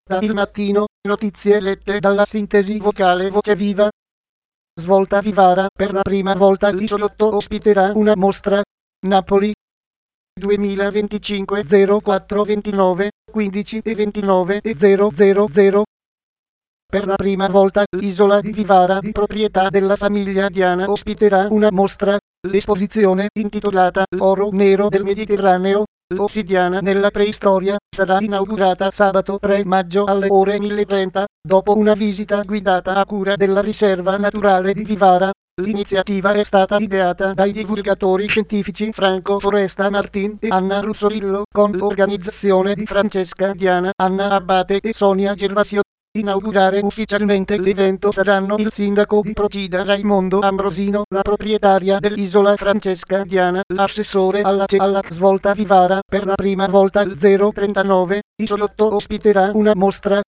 Da Il Mattino, notizie lette dalla sintesi vocale Voce Viva. Svolta Vivara, per la prima volta l'isolotto ospiterà una mostra. Napoli. 2025 04 29 15 e 29 e 000. Per la prima volta l'isola di Vivara, di proprietà della famiglia Diana, ospiterà una mostra. L'esposizione, intitolata L'oro nero del Mediterraneo, l'ossidiana nella preistoria, sarà inaugurata sabato 3 maggio alle ore 10:30, dopo una visita guidata a cura della riserva naturale di Vivara. L'iniziativa è stata ideata dai divulgatori scientifici Franco Foresta Martin e Anna Russolillo, con l'organizzazione di Francesca Diana, Anna Abbate e Sonia Gervasio. Inaugurare ufficialmente l'evento saranno il sindaco di Procida Raimondo Ambrosino, la proprietaria dell'isola Francesca Diana, l'assessore alla Svolta Vivara. Per la prima volta il 039, isolotto ospiterà una mostra.